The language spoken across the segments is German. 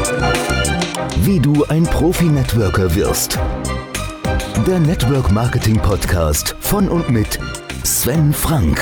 Wie du ein Profi-Networker wirst. Der Network Marketing Podcast von und mit Sven Frank.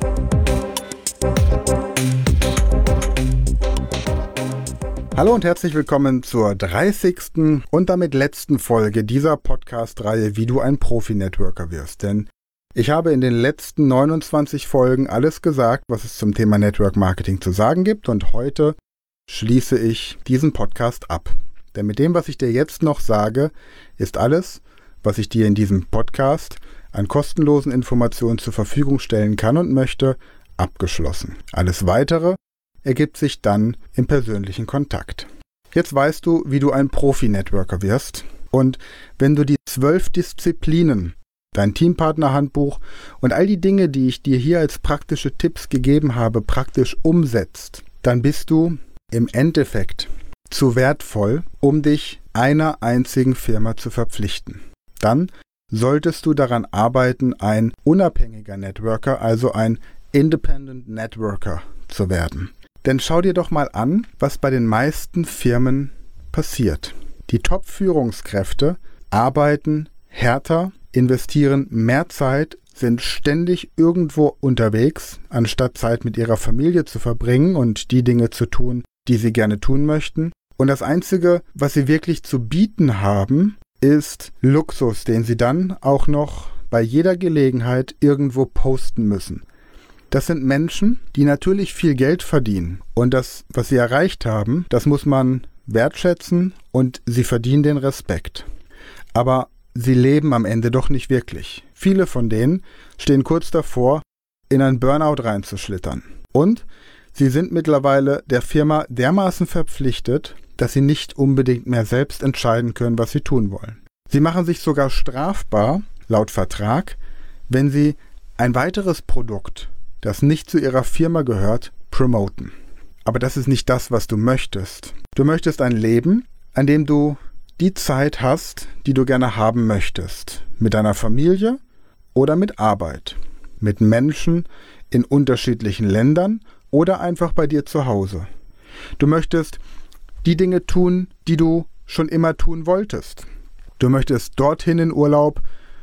Hallo und herzlich willkommen zur 30. und damit letzten Folge dieser Podcast-Reihe Wie du ein Profi-Networker wirst. Denn ich habe in den letzten 29 Folgen alles gesagt, was es zum Thema Network Marketing zu sagen gibt, und heute schließe ich diesen Podcast ab. Denn mit dem, was ich dir jetzt noch sage, ist alles, was ich dir in diesem Podcast an kostenlosen Informationen zur Verfügung stellen kann und möchte, abgeschlossen. Alles Weitere ergibt sich dann im persönlichen Kontakt. Jetzt weißt du, wie du ein Profi-Networker wirst, und wenn du die 12 Disziplinen, dein Teampartner-Handbuch und all die Dinge, die ich dir hier als praktische Tipps gegeben habe, praktisch umsetzt, dann bist du im Endeffekt zu wertvoll, um dich einer einzigen Firma zu verpflichten. Dann solltest du daran arbeiten, ein unabhängiger Networker, also ein Independent Networker zu werden. Denn schau dir doch mal an, was bei den meisten Firmen passiert. Die Top-Führungskräfte arbeiten härter, investieren mehr Zeit, sind ständig irgendwo unterwegs, anstatt Zeit mit ihrer Familie zu verbringen und die Dinge zu tun, die sie gerne tun möchten. Und das Einzige, was sie wirklich zu bieten haben, ist Luxus, den sie dann auch noch bei jeder Gelegenheit irgendwo posten müssen. Das sind Menschen, die natürlich viel Geld verdienen. Und das, was sie erreicht haben, das muss man wertschätzen, und sie verdienen den Respekt. Aber sie leben am Ende doch nicht wirklich. Viele von denen stehen kurz davor, in ein Burnout reinzuschlittern. Und sie sind mittlerweile der Firma dermaßen verpflichtet, dass sie nicht unbedingt mehr selbst entscheiden können, was sie tun wollen. Sie machen sich sogar strafbar, laut Vertrag, wenn sie ein weiteres Produkt, das nicht zu ihrer Firma gehört, promoten. Aber das ist nicht das, was du möchtest. Du möchtest ein Leben, an dem du die Zeit hast, die du gerne haben möchtest. Mit deiner Familie oder mit Arbeit. Mit Menschen in unterschiedlichen Ländern oder einfach bei dir zu Hause. Du möchtest die Dinge tun, die du schon immer tun wolltest. Du möchtest dorthin in Urlaub,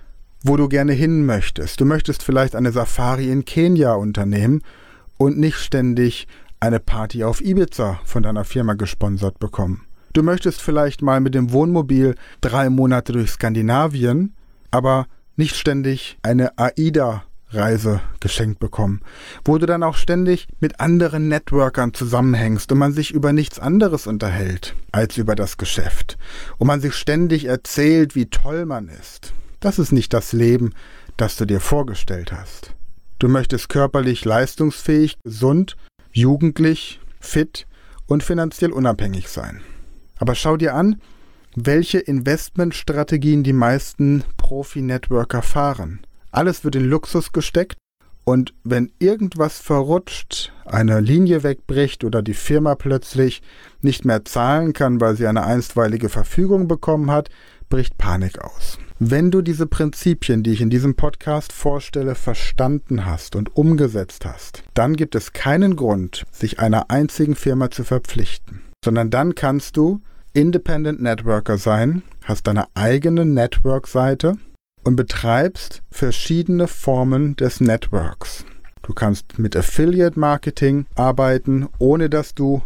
wo du gerne hin möchtest. Du möchtest vielleicht eine Safari in Kenia unternehmen und nicht ständig eine Party auf Ibiza von deiner Firma gesponsert bekommen. Du möchtest vielleicht mal mit dem Wohnmobil 3 Monate durch Skandinavien, aber nicht ständig eine AIDA-Reise geschenkt bekommen, wo du dann auch ständig mit anderen Networkern zusammenhängst und man sich über nichts anderes unterhält als über das Geschäft und man sich ständig erzählt, wie toll man ist. Das ist nicht das Leben, das du dir vorgestellt hast. Du möchtest körperlich leistungsfähig, gesund, jugendlich, fit und finanziell unabhängig sein. Aber schau dir an, welche Investmentstrategien die meisten Profi-Networker fahren. Alles wird in Luxus gesteckt, und wenn irgendwas verrutscht, eine Linie wegbricht oder die Firma plötzlich nicht mehr zahlen kann, weil sie eine einstweilige Verfügung bekommen hat, bricht Panik aus. Wenn du diese Prinzipien, die ich in diesem Podcast vorstelle, verstanden hast und umgesetzt hast, dann gibt es keinen Grund, sich einer einzigen Firma zu verpflichten, sondern dann kannst du Independent Networker sein, hast deine eigene Network-Seite und betreibst verschiedene Formen des Networks. Du kannst mit Affiliate-Marketing arbeiten, ohne dass du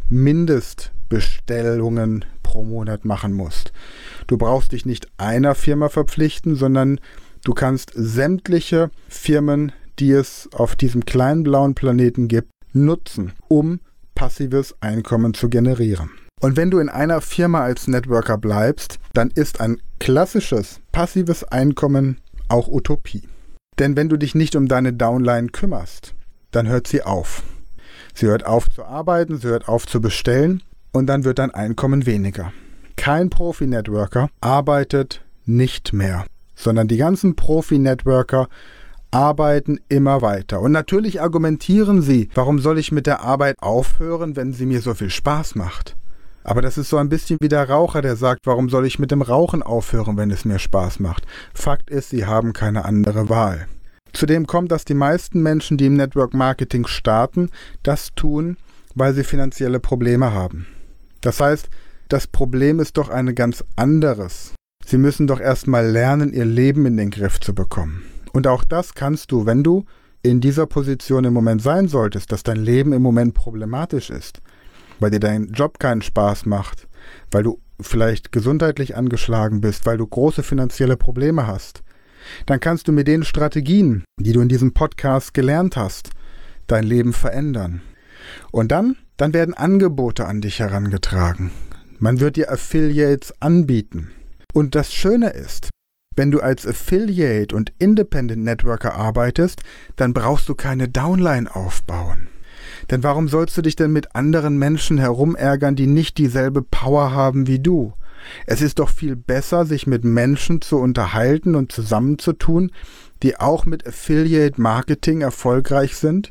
Mindestbestellungen pro Monat machen musst. Du brauchst dich nicht einer Firma verpflichten, sondern du kannst sämtliche Firmen, die es auf diesem kleinen blauen Planeten gibt, nutzen, um passives Einkommen zu generieren. Und wenn du in einer Firma als Networker bleibst, dann ist ein klassisches passives Einkommen auch Utopie. Denn wenn du dich nicht um deine Downline kümmerst, dann hört sie auf. Sie hört auf zu arbeiten, sie hört auf zu bestellen, und dann wird dein Einkommen weniger. Kein Profi-Networker arbeitet nicht mehr, sondern die ganzen Profi-Networker arbeiten immer weiter. Und natürlich argumentieren sie, warum soll ich mit der Arbeit aufhören, wenn sie mir so viel Spaß macht? Aber das ist so ein bisschen wie der Raucher, der sagt, warum soll ich mit dem Rauchen aufhören, wenn es mir Spaß macht? Fakt ist, sie haben keine andere Wahl. Zudem kommt, dass die meisten Menschen, die im Network Marketing starten, das tun, weil sie finanzielle Probleme haben. Das heißt, das Problem ist doch ein ganz anderes. Sie müssen doch erstmal lernen, ihr Leben in den Griff zu bekommen. Und auch das kannst du, wenn du in dieser Position im Moment sein solltest, dass dein Leben im Moment problematisch ist, weil dir dein Job keinen Spaß macht, weil du vielleicht gesundheitlich angeschlagen bist, weil du große finanzielle Probleme hast, dann kannst du mit den Strategien, die du in diesem Podcast gelernt hast, dein Leben verändern. Und dann werden Angebote an dich herangetragen. Man wird dir Affiliates anbieten. Und das Schöne ist, wenn du als Affiliate und Independent Networker arbeitest, dann brauchst du keine Downline aufbauen. Denn warum sollst du dich denn mit anderen Menschen herumärgern, die nicht dieselbe Power haben wie du? Es ist doch viel besser, sich mit Menschen zu unterhalten und zusammenzutun, die auch mit Affiliate Marketing erfolgreich sind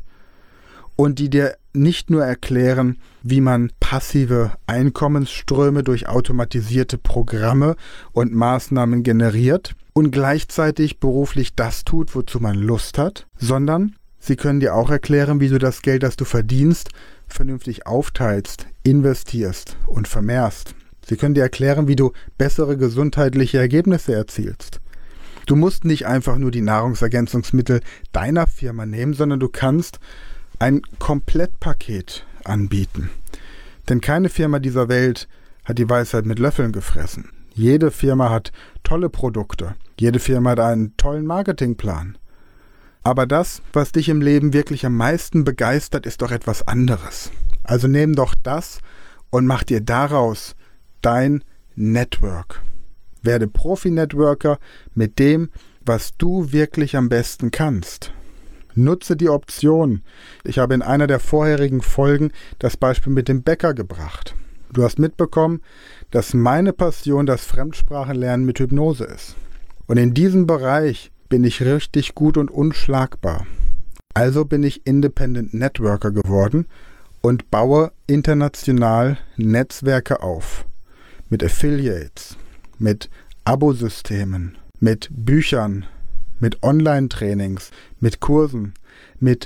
und die dir nicht nur erklären, wie man passive Einkommensströme durch automatisierte Programme und Maßnahmen generiert und gleichzeitig beruflich das tut, wozu man Lust hat, sondern sie können dir auch erklären, wie du das Geld, das du verdienst, vernünftig aufteilst, investierst und vermehrst. Sie können dir erklären, wie du bessere gesundheitliche Ergebnisse erzielst. Du musst nicht einfach nur die Nahrungsergänzungsmittel deiner Firma nehmen, sondern du kannst ein Komplettpaket anbieten. Denn keine Firma dieser Welt hat die Weisheit mit Löffeln gefressen. Jede Firma hat tolle Produkte. Jede Firma hat einen tollen Marketingplan. Aber das, was dich im Leben wirklich am meisten begeistert, ist doch etwas anderes. Also nimm doch das und mach dir daraus dein Network. Werde Profi-Networker mit dem, was du wirklich am besten kannst. Nutze die Option. Ich habe in einer der vorherigen Folgen das Beispiel mit dem Bäcker gebracht. Du hast mitbekommen, dass meine Passion das Fremdsprachenlernen mit Hypnose ist. Und in diesem Bereich bin ich richtig gut und unschlagbar. Also bin ich Independent Networker geworden und baue international Netzwerke auf. Mit Affiliates, mit Abosystemen, mit Büchern, mit Online-Trainings, mit Kursen, mit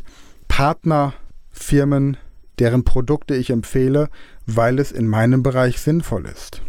Partnerfirmen, deren Produkte ich empfehle, weil es in meinem Bereich sinnvoll ist.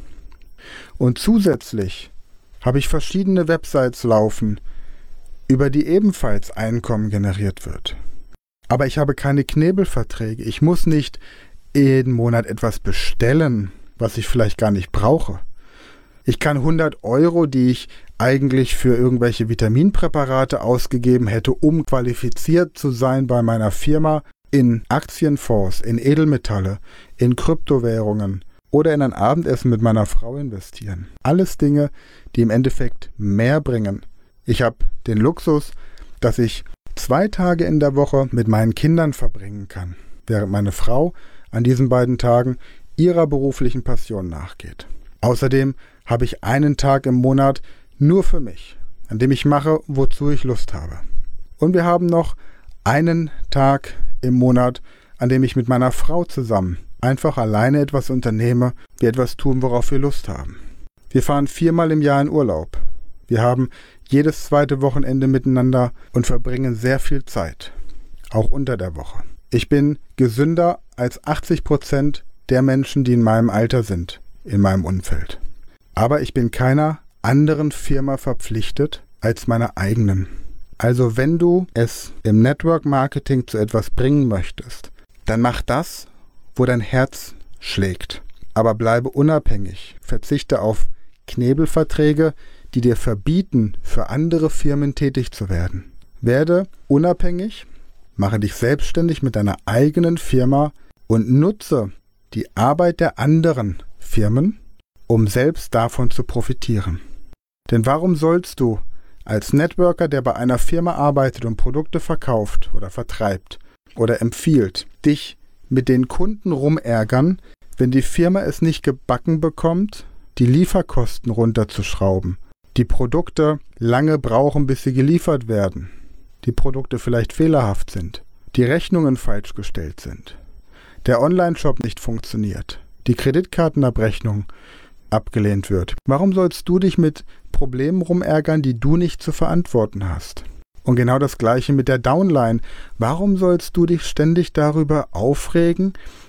Und zusätzlich habe ich verschiedene Websites laufen, über die ebenfalls Einkommen generiert wird. Aber ich habe keine Knebelverträge. Ich muss nicht jeden Monat etwas bestellen, was ich vielleicht gar nicht brauche. Ich kann 100 €, die ich eigentlich für irgendwelche Vitaminpräparate ausgegeben hätte, um qualifiziert zu sein bei meiner Firma, in Aktienfonds, in Edelmetalle, in Kryptowährungen oder in ein Abendessen mit meiner Frau investieren. Alles Dinge, die im Endeffekt mehr bringen. Ich habe den Luxus, dass ich 2 Tage in der Woche mit meinen Kindern verbringen kann, während meine Frau an diesen beiden Tagen ihrer beruflichen Passion nachgeht. Außerdem habe ich einen Tag im Monat nur für mich, an dem ich mache, wozu ich Lust habe. Und wir haben noch einen Tag im Monat, an dem ich mit meiner Frau zusammen einfach alleine etwas unternehme, wir etwas tun, worauf wir Lust haben. Wir fahren 4-mal im Jahr in Urlaub. Wir haben jedes zweite Wochenende miteinander und verbringen sehr viel Zeit, auch unter der Woche. Ich bin gesünder als 80% der Menschen, die in meinem Alter sind, in meinem Umfeld. Aber ich bin keiner anderen Firma verpflichtet als meiner eigenen. Also wenn du es im Network Marketing zu etwas bringen möchtest, dann mach das, wo dein Herz schlägt. Aber bleibe unabhängig. Verzichte auf Knebelverträge, die dir verbieten, für andere Firmen tätig zu werden. Werde unabhängig, mache dich selbstständig mit deiner eigenen Firma und nutze die Arbeit der anderen Firmen, um selbst davon zu profitieren. Denn warum sollst du als Networker, der bei einer Firma arbeitet und Produkte verkauft oder vertreibt oder empfiehlt, dich mit den Kunden rumärgern, wenn die Firma es nicht gebacken bekommt, die Lieferkosten runterzuschrauben, die Produkte lange brauchen, bis sie geliefert werden, die Produkte vielleicht fehlerhaft sind, die Rechnungen falsch gestellt sind, der Online-Shop nicht funktioniert, die Kreditkartenabrechnung abgelehnt wird. Warum sollst du dich mit Problemen rumärgern, die du nicht zu verantworten hast? Und genau das Gleiche mit der Downline. Warum sollst du dich ständig darüber aufregen,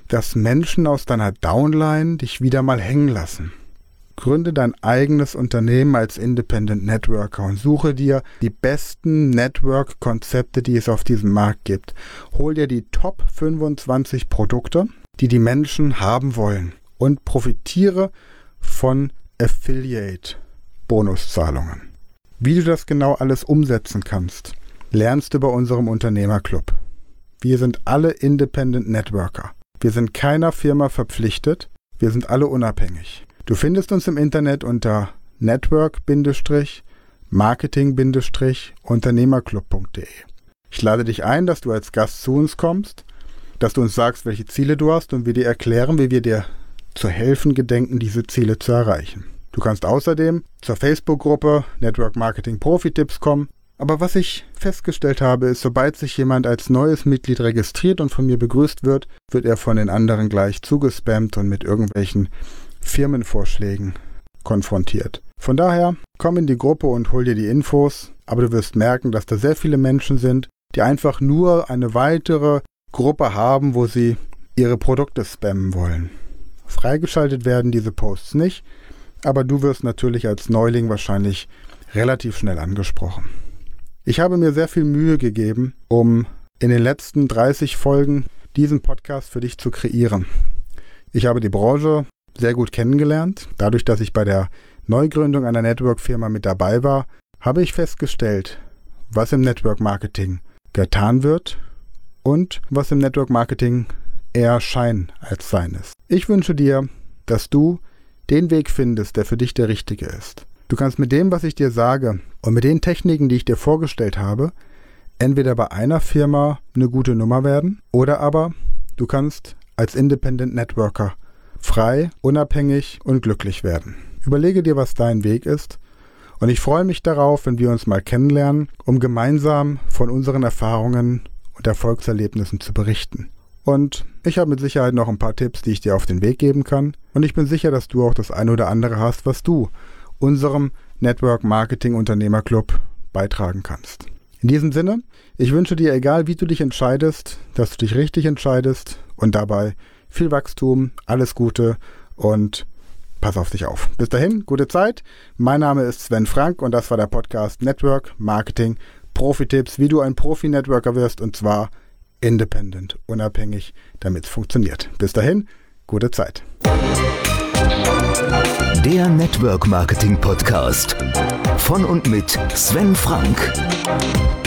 dass Menschen aus deiner Downline dich wieder mal hängen lassen. Gründe dein eigenes Unternehmen als Independent Networker und suche dir die besten Network-Konzepte, die es auf diesem Markt gibt. Hol dir die Top 25 Produkte, die die Menschen haben wollen und profitiere von Affiliate-Bonuszahlungen. Wie du das genau alles umsetzen kannst, lernst du bei unserem Unternehmerclub. Wir sind alle Independent Networker. Wir sind keiner Firma verpflichtet, wir sind alle unabhängig. Du findest uns im Internet unter network-marketing-unternehmerclub.de. Ich lade dich ein, dass du als Gast zu uns kommst, dass du uns sagst, welche Ziele du hast und wir dir erklären, wie wir dir zu helfen gedenken, diese Ziele zu erreichen. Du kannst außerdem zur Facebook-Gruppe Network Marketing Profi-Tipps kommen. Aber was ich festgestellt habe, ist, sobald sich jemand als neues Mitglied registriert und von mir begrüßt wird, wird er von den anderen gleich zugespammt und mit irgendwelchen Firmenvorschlägen konfrontiert. Von daher, komm in die Gruppe und hol dir die Infos, aber du wirst merken, dass da sehr viele Menschen sind, die einfach nur eine weitere Gruppe haben, wo sie ihre Produkte spammen wollen. Freigeschaltet werden diese Posts nicht, aber du wirst natürlich als Neuling wahrscheinlich relativ schnell angesprochen. Ich habe mir sehr viel Mühe gegeben, um in den letzten 30 Folgen diesen Podcast für dich zu kreieren. Ich habe die Branche sehr gut kennengelernt. Dadurch, dass ich bei der Neugründung einer Network-Firma mit dabei war, habe ich festgestellt, was im Network-Marketing getan wird und was im Network-Marketing eher Schein als Sein ist. Ich wünsche dir, dass du den Weg findest, der für dich der richtige ist. Du kannst mit dem, was ich dir sage und mit den Techniken, die ich dir vorgestellt habe, entweder bei einer Firma eine gute Nummer werden oder aber du kannst als Independent Networker frei, unabhängig und glücklich werden. Überlege dir, was dein Weg ist und ich freue mich darauf, wenn wir uns mal kennenlernen, um gemeinsam von unseren Erfahrungen und Erfolgserlebnissen zu berichten. Und ich habe mit Sicherheit noch ein paar Tipps, die ich dir auf den Weg geben kann und ich bin sicher, dass du auch das eine oder andere hast, was du unserem Network Marketing Unternehmerclub beitragen kannst. In diesem Sinne, ich wünsche dir, egal wie du dich entscheidest, dass du dich richtig entscheidest und dabei viel Wachstum, alles Gute und pass auf dich auf. Bis dahin, gute Zeit. Mein Name ist Sven Frank und das war der Podcast Network Marketing Profi-Tipps, wie du ein Profi-Networker wirst und zwar independent, unabhängig, damit es funktioniert. Bis dahin, gute Zeit. Der Network Marketing Podcast von und mit Sven Frank.